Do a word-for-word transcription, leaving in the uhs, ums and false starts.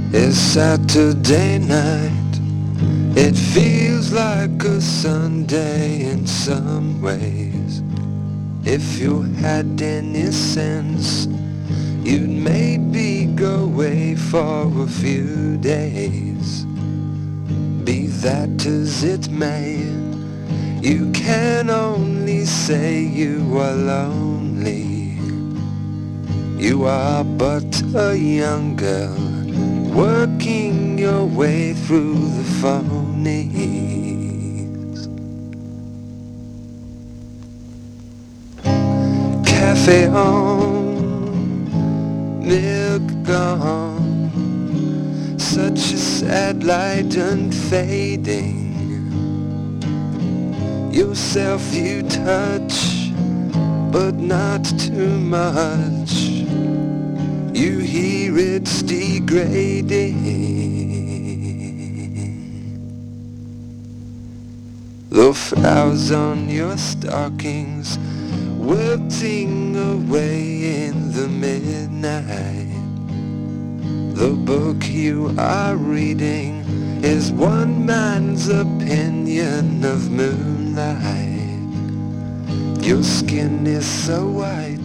It's Saturday night. It feels like a Sunday in some ways. If you had any sense, you'd maybe go away for a few days. Be that as it may, you can only say you are lonely. You are but a young girl, working your way through the phonies. Cafe on, milk gone, such a sad light unfading. Yourself you touch, but not too much. You hear it's degrading. The flowers on your stockings wilting away in the midnight. The book you are reading is one man's opinion of moonlight. Your skin is so white,